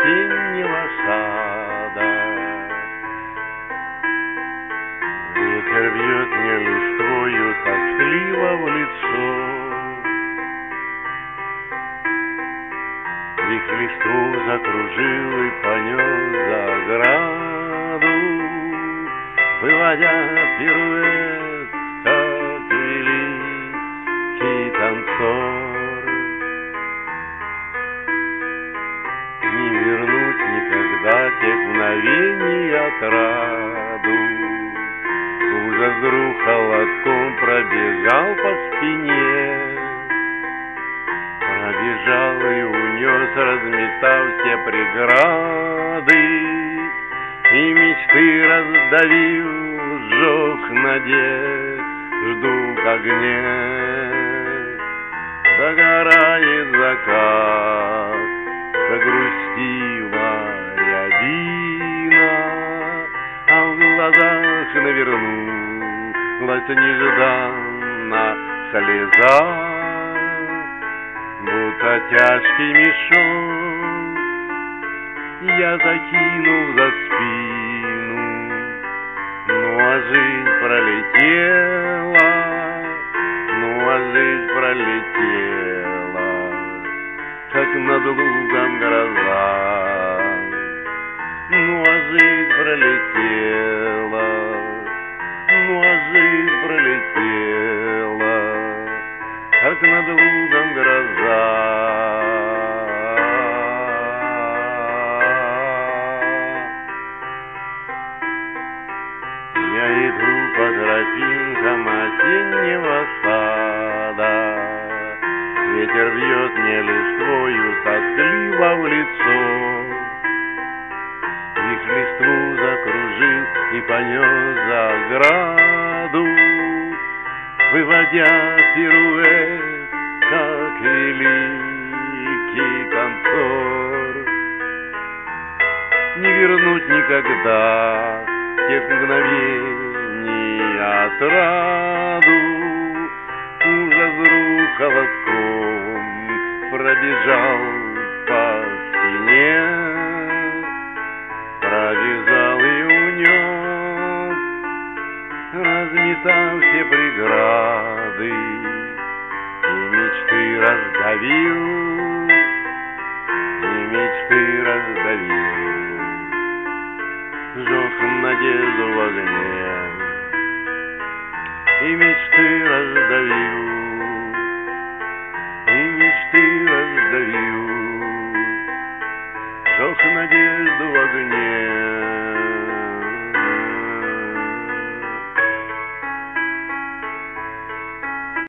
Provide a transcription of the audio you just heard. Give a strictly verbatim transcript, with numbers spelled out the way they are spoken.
осеннего сада. Ветер бьет мне листвою тоскливо в лицо, их листву закружил и понес за ограду, выводя пируэт, как великий танцор. Не вернуть никогда тех мгновений отраду. Ужас вдруг холодком пробежал по спине, пробежал и унес, разметав все преграды, и мечты раздавил, сжег надежду к огне. Догорает закат, загрустила рябина, а в глазах навернулась нежданно слеза, будто тяжкий мешок я закинул за спину. Ну а жизнь пролетела, ну а жизнь пролетела, как над лугом гроза. Ну а жизнь пролетела, ну а жизнь пролетела, как над лугом гроза. Я иду по тропинкам осеннего сада, ветер бьет мне листвою тоскливо в лицо, их листву закружил и понес за ограду, выводя пируэт, как великий танцор. Не вернуть никогда тех мгновений отраду, ужас вдруг холодком пробежал по спине, пробежал и унес, разметав все преграды, и мечты раздавил, и мечты раздавил, сжег надежду в огне, и мечты раздавил, и мечты раздавил, сжег надежду в огне.